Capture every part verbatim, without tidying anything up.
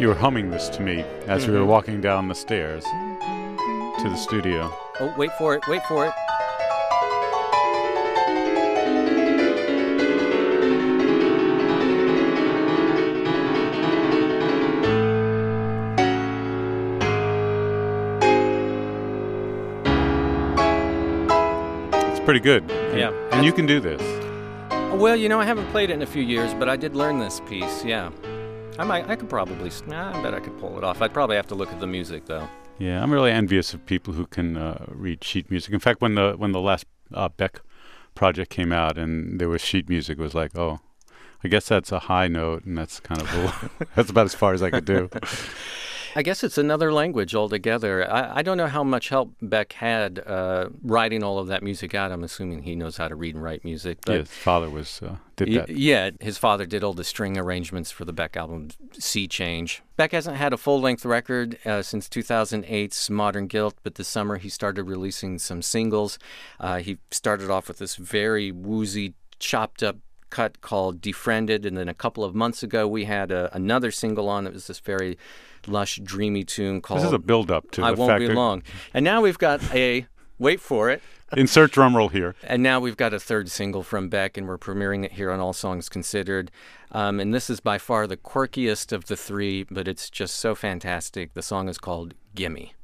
You were humming this to me as mm-hmm. we were walking down the stairs to the studio. Oh, wait for it, wait for it. It's pretty good. Yeah. And, and you can do this. Well, you know, I haven't played it in a few years, but I did learn this piece, yeah. I might, I could probably, nah, I bet I could pull it off. I'd probably have to look at the music, though. Yeah, I'm really envious of people who can uh, read sheet music. In fact, when the when the last uh, Beck project came out and there was sheet music, it was like, oh, I guess that's a high note, and that's kind of a, that's about as far as I could do. I guess it's another language altogether. I, I don't know how much help Beck had uh, writing all of that music out. I'm assuming he knows how to read and write music. But yeah, his father was uh, did that. Y- yeah, his father did all the string arrangements for the Beck album Sea Change. Beck hasn't had a full-length record uh, since two thousand eight's Modern Guilt, but this summer he started releasing some singles. Uh, he started off with this very woozy, chopped-up cut called Defriended, and then a couple of months ago we had a, another single on that was this very lush, dreamy tune called This is a build-up to I the Won't fact Be that Long. And now we've got a, wait for it. Insert drum roll here. And now we've got a third single from Beck, and we're premiering it here on All Songs Considered. Um, and this is by far the quirkiest of the three, but it's just so fantastic. The song is called Gimme.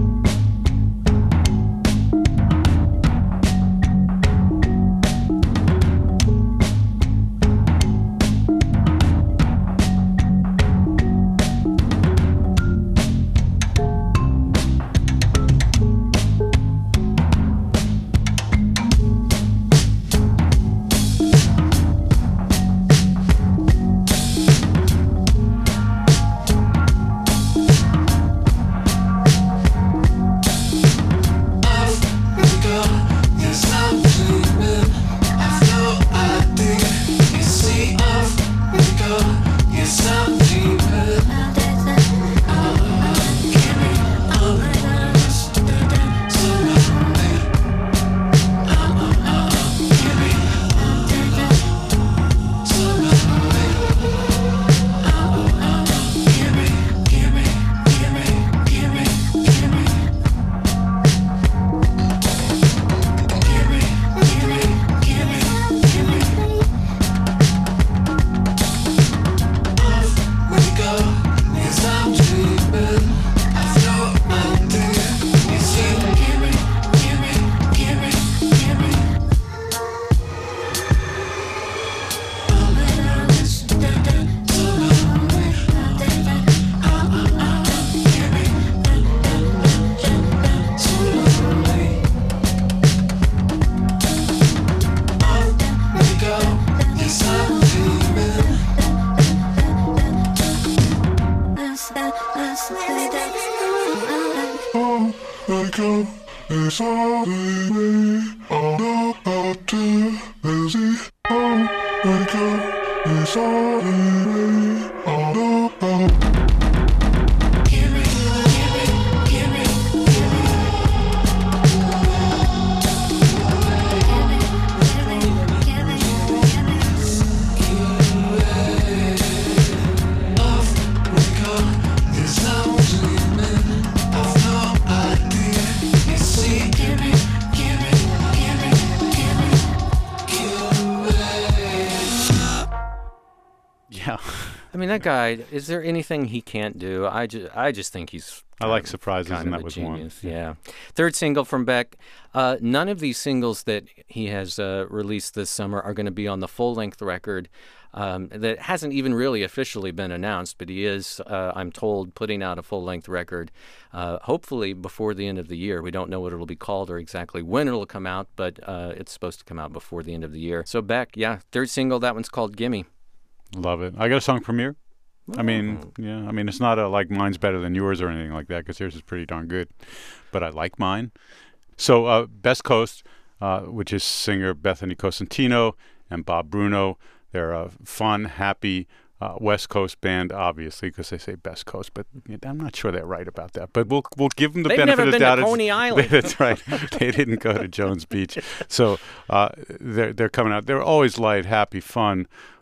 I mean, that guy, is there anything he can't do? I just, I just think he's... I like surprises, kind and of that was genius. one. Yeah. Third single from Beck. Uh, none of these singles that he has uh, released this summer are going to be on the full-length record. Um, that hasn't even really officially been announced, but he is, uh, I'm told, putting out a full-length record, uh, hopefully before the end of the year. We don't know what it'll be called or exactly when it'll come out, but uh, it's supposed to come out before the end of the year. So Beck, yeah, third single, that one's called Gimme. Love it. I got a song premiere. I mean, yeah, I mean, it's not a, like mine's better than yours or anything like that, because yours is pretty darn good, but I like mine. So uh, Best Coast, uh, which is singer Bethany Cosentino and Bob Bruno. They're a fun, happy uh, West Coast band, obviously, because they say Best Coast, but I'm not sure they're right about that. But we'll we'll give them the They've benefit of the doubt. They've never been to Coney Island. That's right. They didn't go to Jones Beach. So uh, they're they're coming out. They're always light, happy, fun.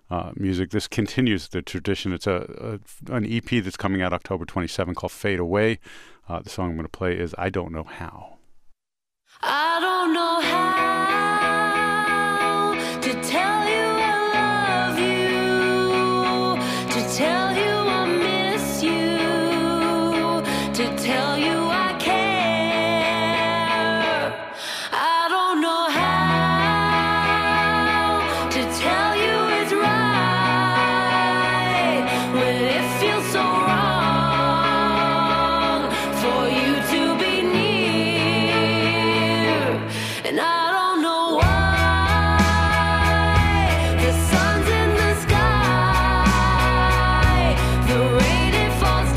uh, music. This continues the tradition. It's a, a an E P that's coming out October twenty-seventh called Fade Away. Uh, the song I'm going to play is I Don't Know How. I don't know how to tell you I love you, to tell you I miss you, to tell you I care. I don't know how to tell you it's right when it feels so wrong for you to be near. And I don't know why the sun's in the sky, the rain it falls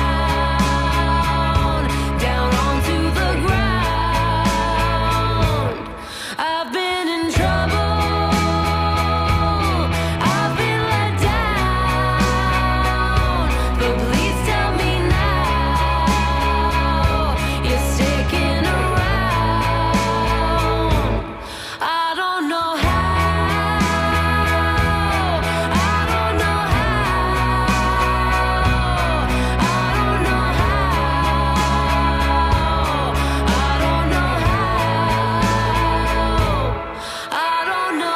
down, down onto the ground. I've been in trouble, I've been let down, but please tell me now you're sticking around. I don't know how, I don't know how, I don't know how, I don't know how, I don't know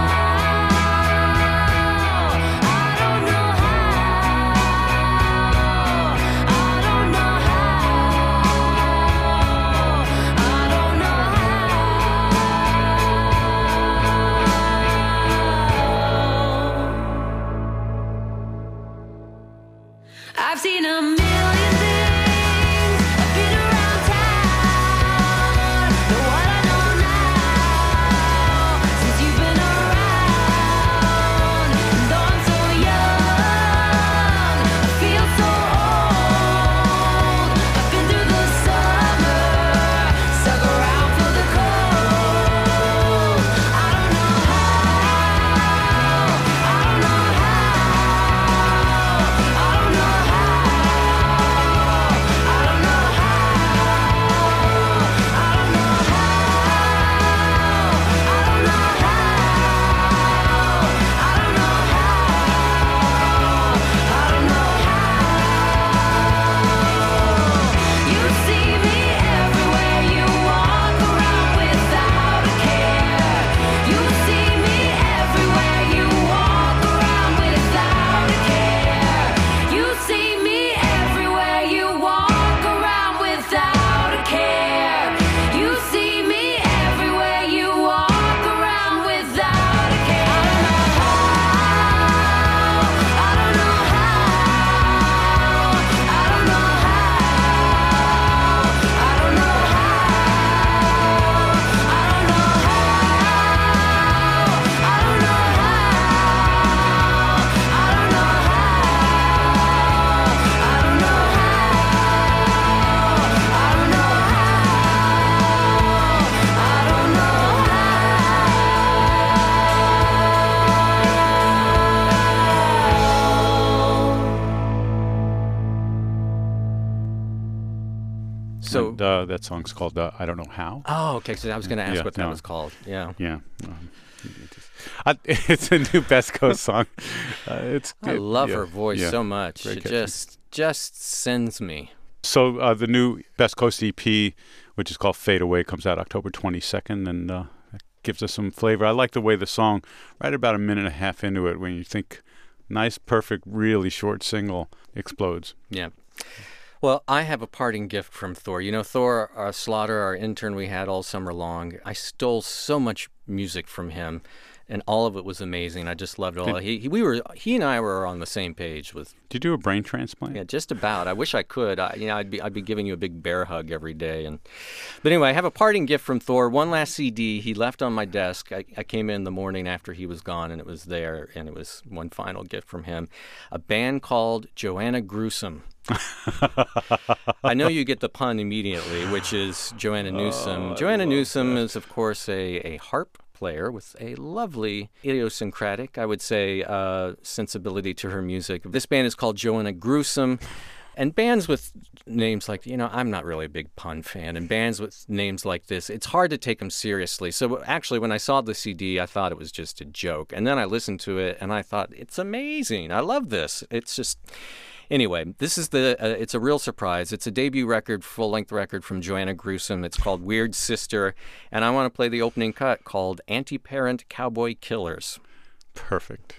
I've seen a million things, I've been around town, but what I know now, since you've been around, and though I'm so young, I feel so old. I've been through the summer, stuck around for the cold. I don't know how, I don't know how, I don't know how, I don't know You see me everywhere you walk around without a care. You see me everywhere you walk around without a care. You see me everywhere you walk around without a care. You see me everywhere you walk around without a care. I don't know how, I don't know how, I don't know how, I don't know how, I don't know how, I don't know how, I don't know So, And, uh, that song's called uh, I Don't Know How. oh, okay. So I was going to ask Yeah, what that no. was called. Yeah. Yeah. Um, I, it's a new Best Coast song. Uh, it's I it- love yeah, her voice yeah. so much. Very It catchy. just just sends me. So uh, the new Best Coast E P, which is called Fade Away, comes out October twenty-second, and uh, it gives us some flavor. I like the way the song, right about a minute and a half into it, when you think nice, perfect, really short single explodes. Yeah. Well, I have a parting gift from Thor. You know, Thor uh, Slaughter, our intern we had all summer long, I stole so much music from him, and all of it was amazing. I just loved it all. He, he, we were, he and I were on the same page with, Did you do a brain transplant? yeah, just about. I wish I could. I, you know, I'd be, I'd be giving you a big bear hug every day. And, but anyway, I have a parting gift from Thor. One last C D he left on my desk. I, I came in the morning after he was gone, and it was there, and it was one final gift from him. A band called Joanna Gruesome. I know you get the pun immediately, which is Joanna Newsom. Oh, I Joanna love Newsom that. is, of course, a, a harp player with a lovely idiosyncratic, I would say, uh, sensibility to her music. This band is called Joanna Gruesome. And bands with names like, you know, I'm not really a big Pun fan, and bands with names like this, it's hard to take them seriously. So actually, when I saw the C D, I thought it was just a joke. And then I listened to it, and I thought, it's amazing. I love this. It's just... Anyway, this is the, uh, it's a real surprise. It's a debut record, full-length record from Joanna Gruesome. It's called Weird Sister, and I want to play the opening cut called Anti-Parent Cowboy Killers. Perfect.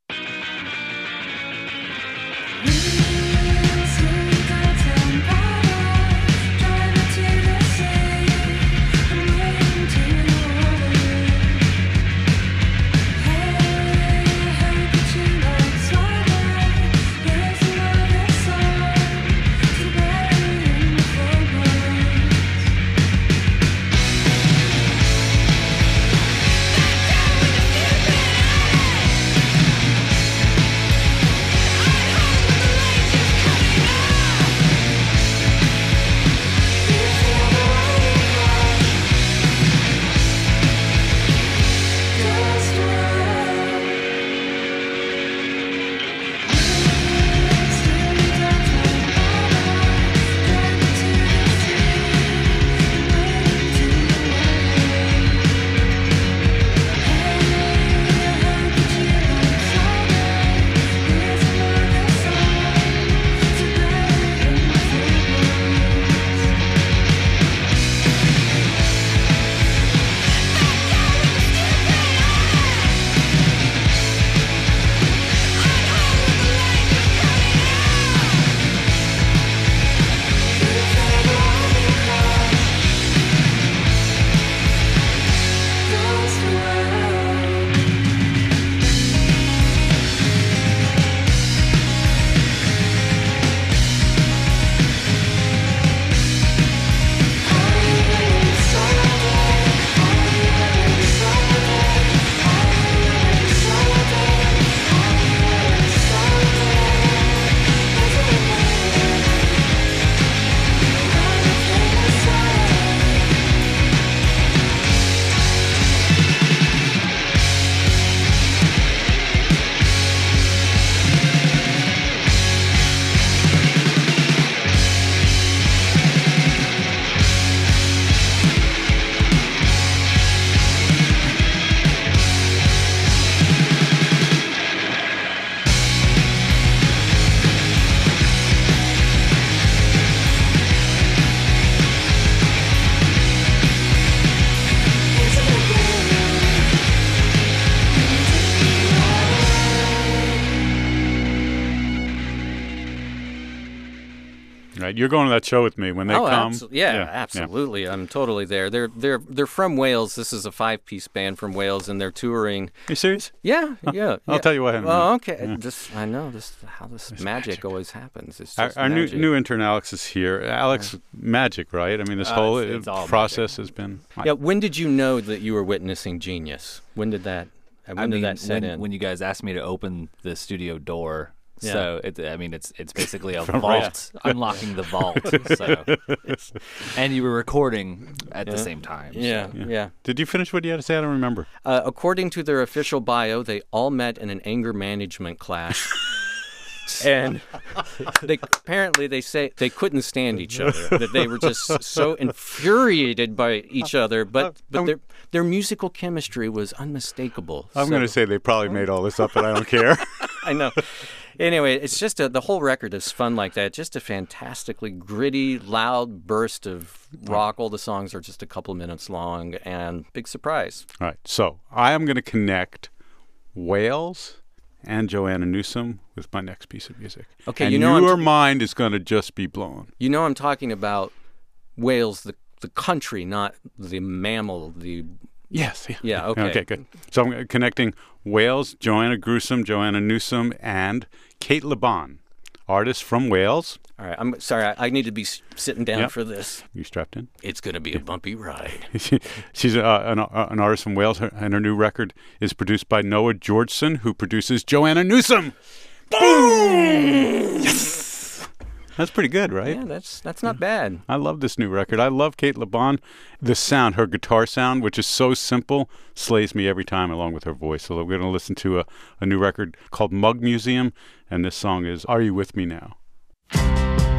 Right, you're going to that show with me when they oh, come. Abso- yeah, yeah, absolutely. I'm totally there. They're they're they're from Wales. This is a five-piece band from Wales, and they're touring. You serious? Yeah, yeah. I'll yeah. tell you what happened. Oh, okay. Yeah. Just I know this how this magic, magic. always happens. It's Our, just our new magic. new intern Alex is here. Alex, magic, right? I mean, this Uh, whole it's- it's uh, all process has been. Yeah. When did you know that you were witnessing genius? When did that? When I did mean, that set when, in? when you guys asked me to open the studio door, Yeah. so it, I mean, it's it's basically a From vault, unlocking the vault. So, and you were recording at the Yeah. same time. yeah, so. yeah. yeah. Did you finish what you had to say? I don't remember. Uh, according to their official bio, they all met in an anger management class. And they apparently they say they couldn't stand each other. That they were just so infuriated by each other. But but their their musical chemistry was unmistakable. I'm So- going to say they probably made all this up, but I don't care. I know. Anyway, it's just a, the whole record is fun like that. Just a fantastically gritty, loud burst of rock. All the songs are just a couple minutes long, and big surprise. All right, so I am going to connect Wales and Joanna Newsom with my next piece of music. Okay, and you know I'm your t- mind is going to just be blown. You know, I'm talking about Wales, the the country, not the mammal. The Yes. Yeah. Yeah, okay. Okay, good. So I'm connecting Wales, Joanna Gruesome, Joanna Newsom, and Kate Laban, artist from Wales. all right. I'm sorry. I, I need to be s- sitting down Yep. for this. You strapped in? It's going to be a bumpy ride. She's uh, an, uh, an artist from Wales, her, and her new record is produced by Noah Georgeson, who produces Joanna Newsom. Boom! Yes! That's pretty good, right? Yeah, that's that's not bad. I love this new record. I love Kate Laban. The sound, her guitar sound, which is so simple, slays me every time along with her voice. So we're going to listen to a, a new record called Mug Museum, and this song is Are You With Me Now?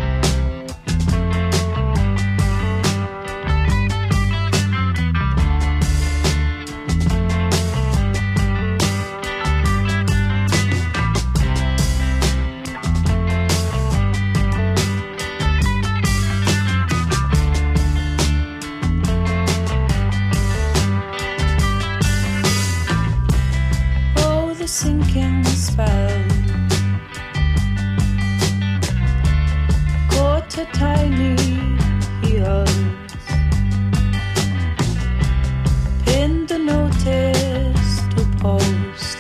sinking spell. Caught a tiny ears, pinned the notice to posts,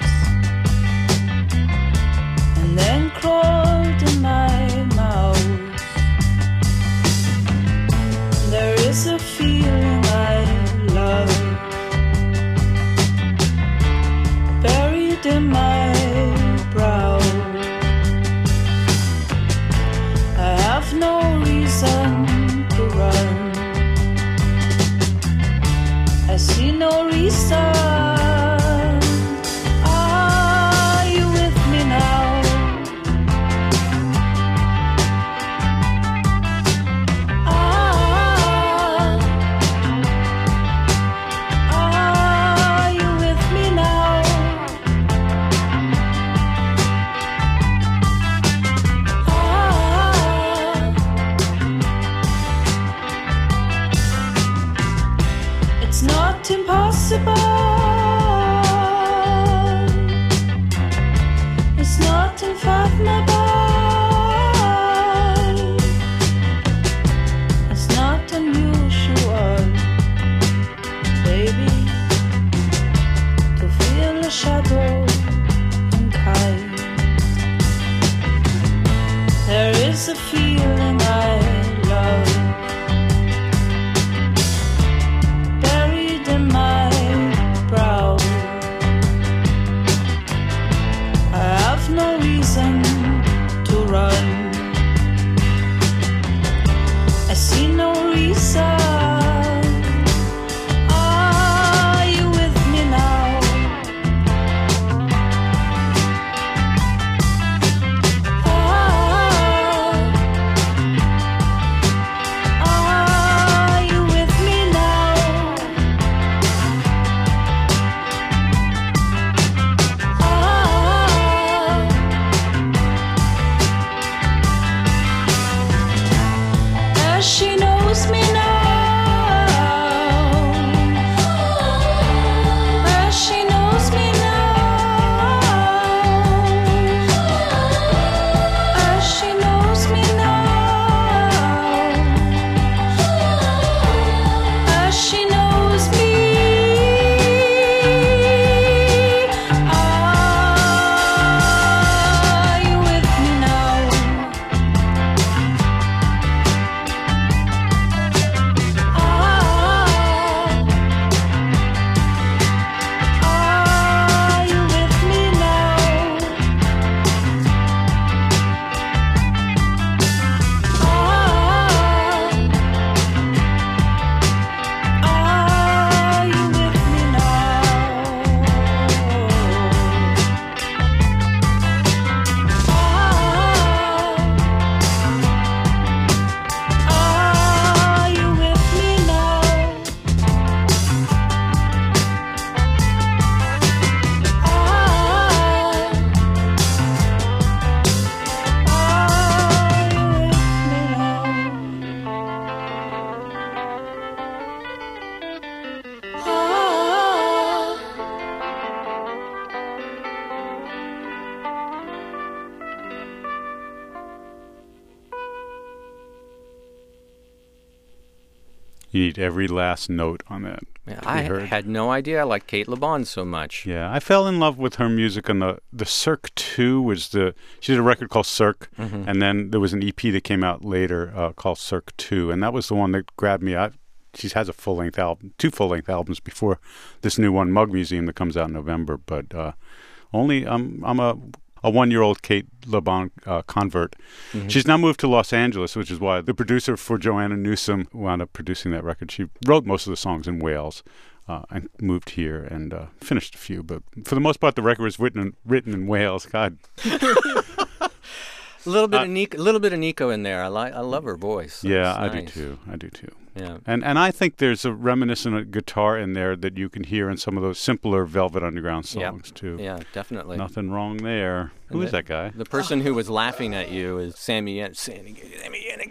and then crawled in my mouth. There is a feeling I love, buried in my brow. I have no reason to run. I see no reason. Are you with me now? Ah, are you with me now? Ah, it's not impossible. It's not unfathomable. It's not unusual, baby, to feel a shadow in kind. There is a feeling I love, buried in my brow. I have no reason to run. I see no reason. Are you with me now? Ah, are you with me now? Ah, as she knows me now, as she knows me now, as she knows me now, as she knows me. Are you with me now? Are you with me now? Are you with me now? Are you with me now? You need every last note on that. Yeah, to be I heard. had no idea I liked Kate LeBon so much. Yeah, I fell in love with her music on the the Cirque two was the she did a record called Cirque, Mhm. and then there was an E P that came out later uh, called Cirque two, and that was the one that grabbed me. I, she has a full length album, two full length albums before this new one, Mug Museum, that comes out in November. But uh, only I'm I'm a a one year old Kate LeBon uh, convert. Mhm. She's now moved to Los Angeles, which is why the producer for Joanna Newsom wound up producing that record. She wrote most of the songs in Wales. Uh, and moved here and uh, finished a few, but for the most part, the record was written in, written in Wales. God, A little bit Uh, of Nico, a little bit of Nico in there. I like, I love her voice. yeah, It's I do nice. too. I do too. Yeah. And and I think there's a reminiscent guitar in there that you can hear in some of those simpler Velvet Underground Yep. songs too. Yeah, definitely. Nothing wrong there. Who And is the- that guy? The person who was laughing at you is Sammy Yen- Sammy Sammy Yennig.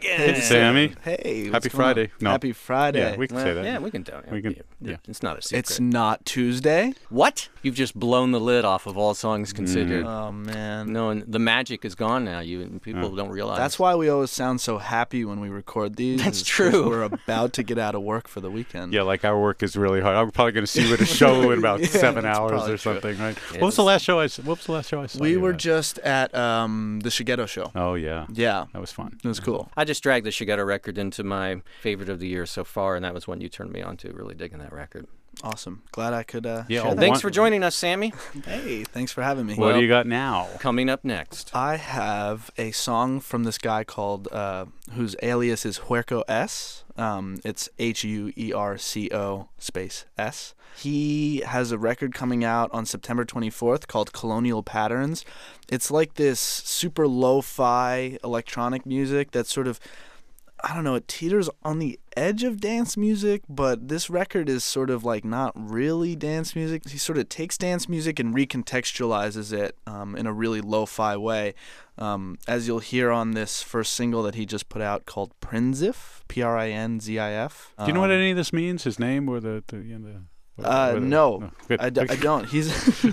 Diggin'. Hey, Sammy. Hey, what's Happy going on? Friday. No. Happy Friday. Yeah, we can Well, say that. Yeah, we can tell. We can- yeah. yeah. It's not a secret. It's not Tuesday. What? You've just blown the lid off of all songs considered. Oh man. No, and the magic is gone now. You people don't realize. That's why we always sound so happy when we record these. That's is 'cause true. We're about to get out of work for the weekend. Yeah, like our work is really hard. I'm probably going to see you at a show in about Yeah, seven that's hours probably or true. something, right? Yes. What was the last show I? s- What was the last show I saw? We you were at? just at um, the Shigeto show. Oh yeah, Yeah, that was fun. it was cool. I just dragged the Shigeto record into my favorite of the year so far, and that was one you turned me on to. Really digging that record. Awesome. Glad I could. Uh, Yeah, share oh, that. Thanks one- for joining us, Sammy. Hey, thanks for having me. What Well- do you got now? Coming up next. I have a song from this guy called, uh, whose alias is Huerco S. Um, it's H U E R C O space S. He has a record coming out on September twenty-fourth called Colonial Patterns. It's like this super lo-fi electronic music that's sort of, I don't know, it teeters on the edge of dance music, but this record is sort of like not really dance music. He sort of takes dance music and recontextualizes it um, in a really lo-fi way. Um, as you'll hear on this first single that he just put out called Prinzif, P R I N Z I F. Do you know what Um, any of this means? His name or the? the, you know, the or- Uh, or the- no, Good. I, d- I don't. He's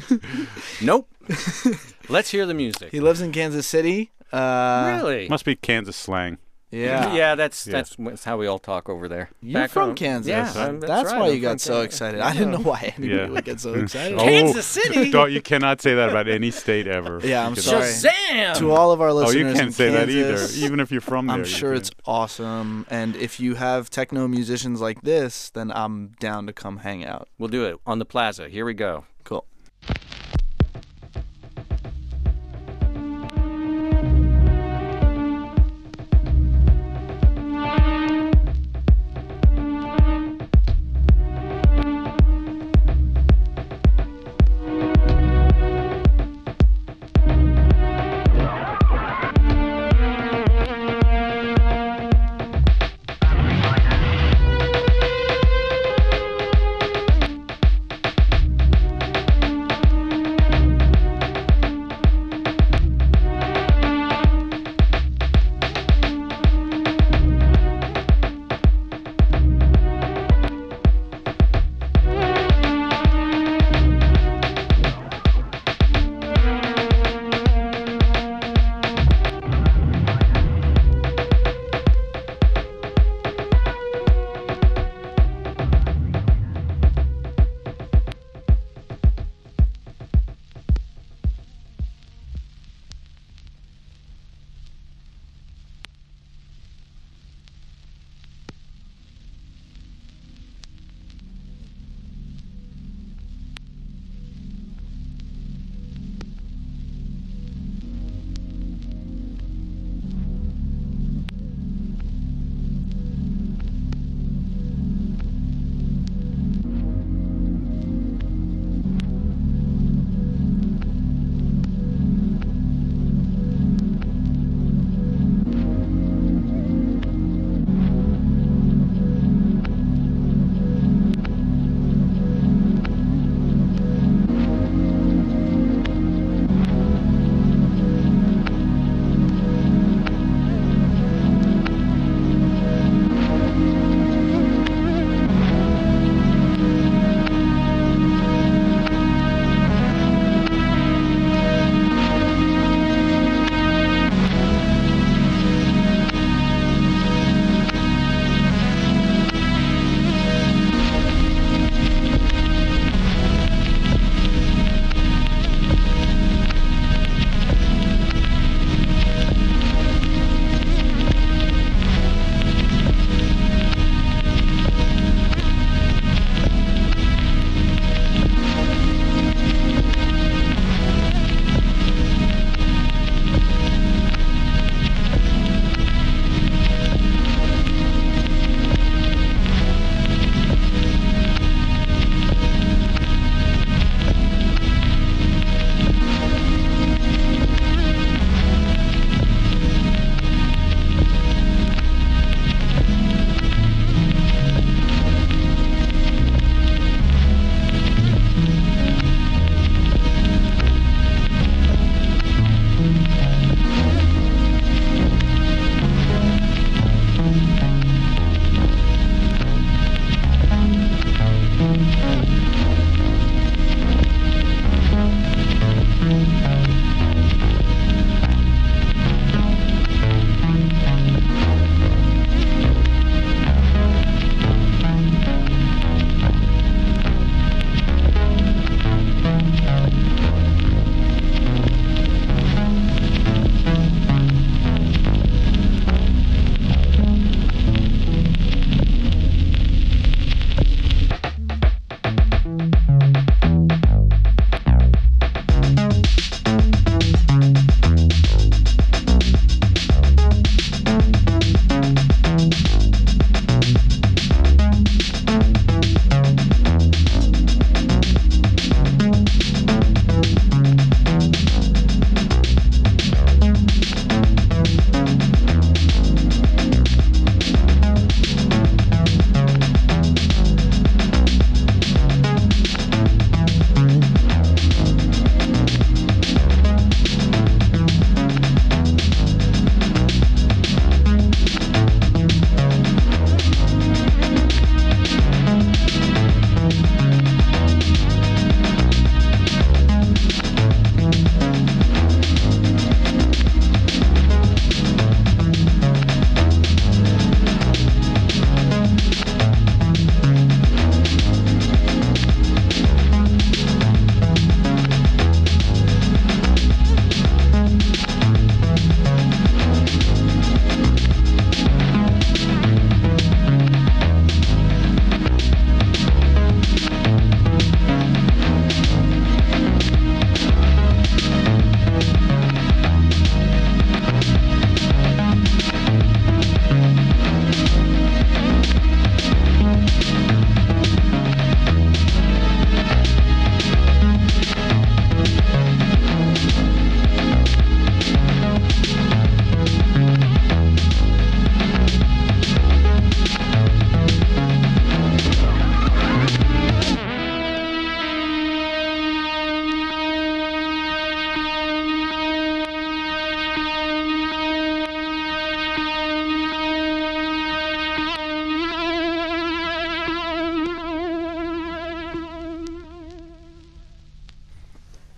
Nope. Let's hear the music. he lives in Kansas City. Uh, really? Must be Kansas slang. Yeah. Yeah, that's Yeah. that's, that's how we all talk over there. You're Back from home. Kansas. Yeah, that's, I'm- that's right, why I'm you got from so Kansas. excited. I didn't know why anybody Yeah. would get so excited. Oh, Kansas City? Don't, you cannot say that about any state ever. Yeah, I'm You sorry. Shazam! To all of our Oh, listeners you in can't say that Kansas, either. Even if you're from there. I'm you sure can't. it's awesome. And if you have techno musicians like this, then I'm down to come hang out. We'll do it on the plaza. Here we go. Cool. Thank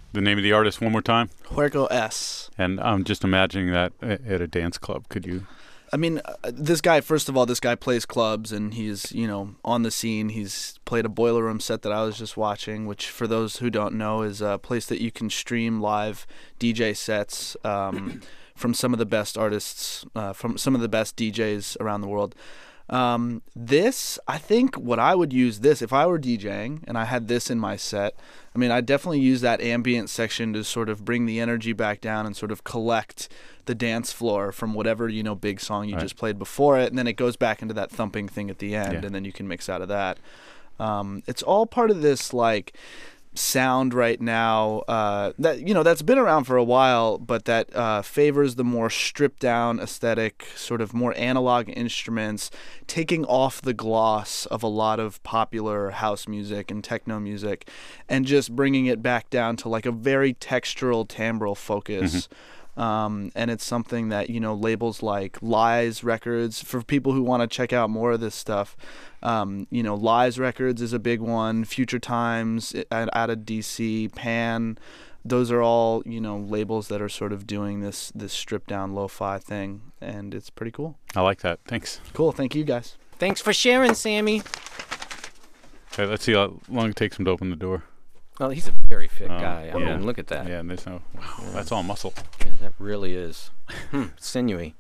The name of the artist one more time? Huerco S. And I'm just imagining that a- at a dance club. Could you? I mean, uh, this guy, first of all, this guy plays clubs, and he's, you know, on the scene. He's played a Boiler Room set that I was just watching, which, for those who don't know, is a place that you can stream live D J sets um, from some of the best artists, uh, from some of the best D Js around the world. Um, this, I think what I would use this, if I were DJing and I had this in my set, I mean, I'd definitely use that ambient section to sort of bring the energy back down and sort of collect the dance floor from whatever, you know, big song you Right. just played before it. And then it goes back into that thumping thing at the end, Yeah. and then you can mix out of that. Um, it's all part of this, like, sound right now uh, that, you know, that's been around for a while, but that uh, favors the more stripped down aesthetic, sort of more analog instruments, taking off the gloss of a lot of popular house music and techno music, and just bringing it back down to like a very textural, timbral focus. Um, and it's something that, you know, labels like Lies Records, for people who want to check out more of this stuff, um, you know, Lies Records is a big one, Future Times out of D C, Pan, those are all, you know, labels that are sort of doing this this stripped down lo-fi thing, and it's pretty cool. I like that. Thanks. Cool, thank you guys. Thanks for sharing, Sammy. Okay, let's see how long it takes him to open the door. Well, he's a very fit Oh, guy. I yeah. mean, look at that. Yeah, and there's no. Wow, that's all muscle. Yeah, that really is hmm, sinewy.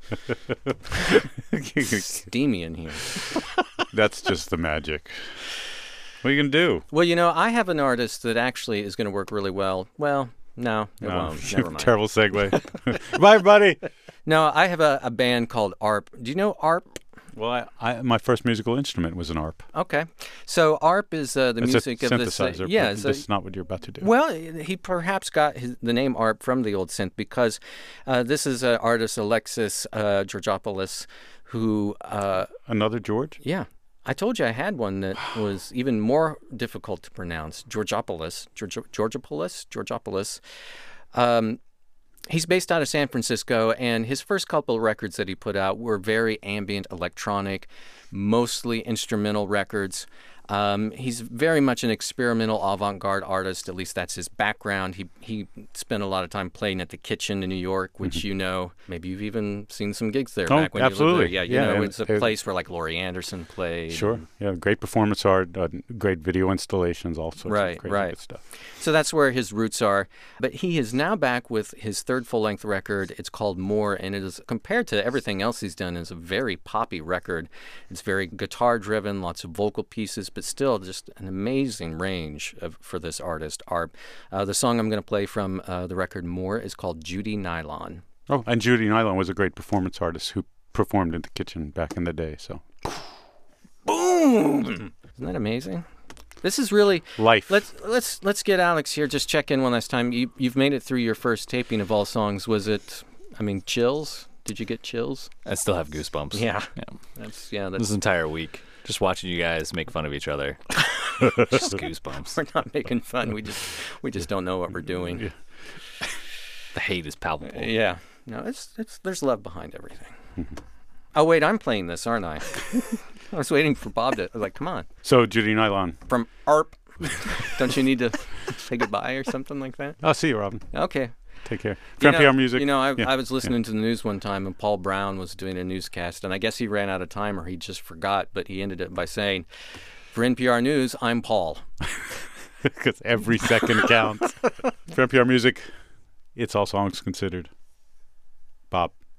Steamy in here. That's just the magic. What are you gonna do? Well, you know, I have an artist that actually is going to work really well. Well, no, it No, won't. Never mind. Terrible segue. Bye, everybody. No, I have a, a band called A R P. Do you know A R P? Well, I, I, my first musical instrument was an A R P. Okay. So A R P is uh, the It's music a of this. synthesizer. yeah. but so- that's not what you're about to do. Well, he perhaps got his, the name A R P from the old synth because uh, this is an artist, Alexis uh, Georgopoulos, who, uh, Another George? yeah, I told you I had one that was even more difficult to pronounce. Georgopoulos, Georgi- Georgopoulos, Georgopoulos. Um, he's based out of San Francisco, and his first couple of records that he put out were very ambient electronic, mostly instrumental records. Um, he's very much an experimental avant-garde artist. At least that's his background. He he spent a lot of time playing at the Kitchen in New York, which you know, maybe you've even seen some gigs there Oh, back when you absolutely. lived there. Yeah, you Yeah, know, and it's a it- place where like Laurie Anderson played. Sure. Yeah, great performance art, uh, great video installations, all sorts Right, of crazy right. good stuff. So that's where his roots are. But he is now back with his third full-length record. It's called More, and it is, compared to everything else he's done, is a very poppy record. It's very guitar-driven, lots of vocal pieces, but still just an amazing range of, for this artist, A R P. Uh, the song I'm going to play from uh, the record More is called Judy Nylon. Oh, and Judy Nylon was a great performance artist who performed in the Kitchen back in the day. So Boom! Isn't that amazing? This is really life. Let's let's let's get Alex here. Just check in one last time. You you've made it through your first taping of All Songs. Was it? I mean, chills. Did you get chills? I still have goosebumps. Yeah. Yeah. That's yeah. This That's entire week, just watching you guys make fun of each other. Just goosebumps. we're not making fun. We just we just don't know what we're doing. Yeah. The hate is palpable. Yeah. No, it's it's there's love behind everything. Oh wait, I'm playing this, aren't I? I was waiting for Bob to like, come on, So Judy Nylon. from A R P. Don't you need to say goodbye or something like that? I'll see you, Robin. Okay. Take care. You For N P R know- Music. You know, I, Yeah, I was listening to the news one time, and Paul Brown was doing a newscast, and I guess he ran out of time or he just forgot, but he ended it by saying, "For N P R News, I'm Paul." Because every second counts. For N P R Music, it's All Songs Considered. Bob.